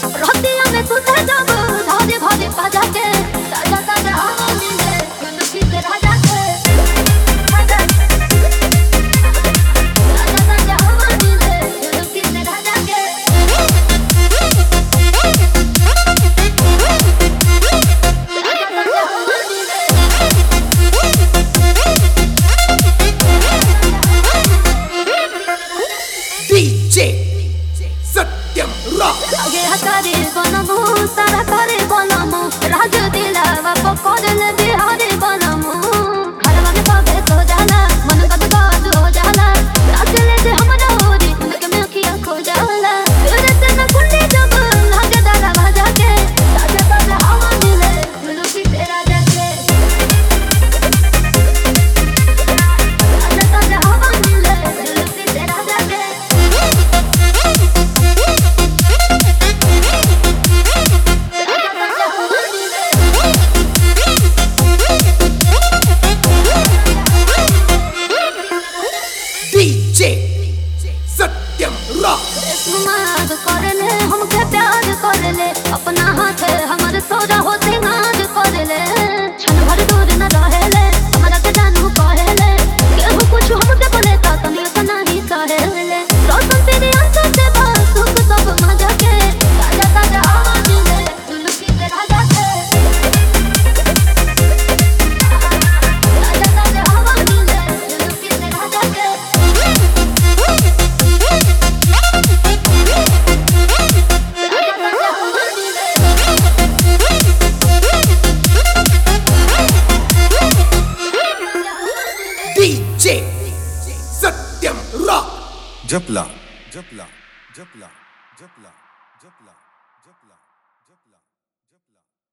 रतिया में सुते जब धारे भारे बाजा के ताजा ताजा हवा मिले जुल्फी से राजा के ताजा ताजा हवा मिले जुल्फी से राजा के DJ Satyam Rock आगे हकारे बनमु सारा करे बनमु राज दिला बाप करले बिहारी बनमु घरवा में सबे सो जाला मन गदगद हो जाला नाचले से हमरा होरी उनके में अखियां खो जाला तेरे से न कुंडी जब लागे डाला भाजा के ताजा ताजा हवा मिले जुल्फी से राजा के ताजा ताजा हवा मिले जुल्फी से राजा के DJ Satyam Rock माद करले हमके प्यार करले अपना हाथ हमर सोजा होते नाज करले क्षण भर दूर न रहेले हमरा के जानू कहेले केहू कुछ हमके बोले त तनी तना ही कहेले रोशन तेरे आंसू से बस सुख सब मजा के ताजा ताजा हवा मिले जुल्फी से राजा के ताजा ताजा हवा मिले जुल्फी से राजा के DJ Satyam Rock Japla, Japla, Japla, Japla, Japla, Japla, Japla.